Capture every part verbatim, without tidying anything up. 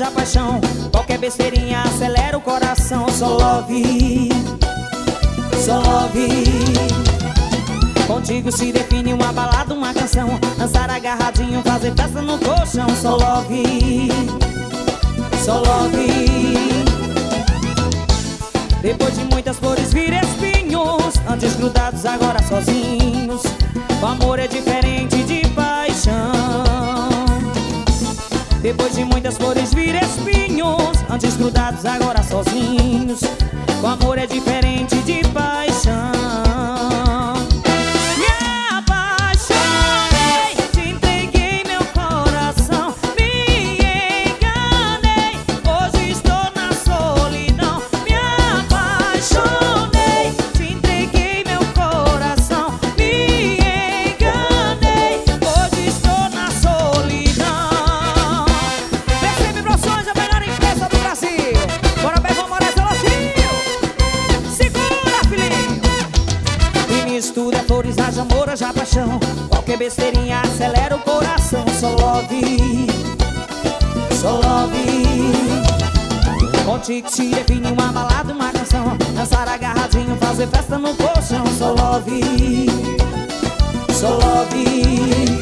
já paixão. Qualquer besteirinha acelera o coração. Só love, só love. Contigo se define uma balada, uma canção. Dançar agarradinho, fazer festa no colchão. Só love, só love. Depois de muitas flores vira espinhos, antes grudados, agora sozinhos. O amor é diferente de paixão. Depois de muitas flores vira espinhos, antes grudados, agora sozinhos. O amor é diferente de paixão. Tudo é flores, haja amor, haja paixão. Qualquer besteirinha acelera o coração. Só love, só love. Contigo se define uma balada, uma canção. Dançar agarradinho, fazer festa no colchão. Só love, só love.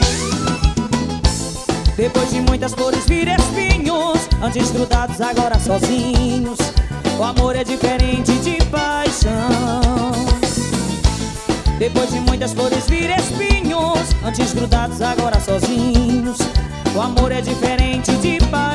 Depois de muitas flores vira espinhos, antes grudados, agora sozinhos. O amor é diferente de paixão. Depois de muitas flores vira espinhos, antes grudados, agora sozinhos. O amor é diferente de paixão.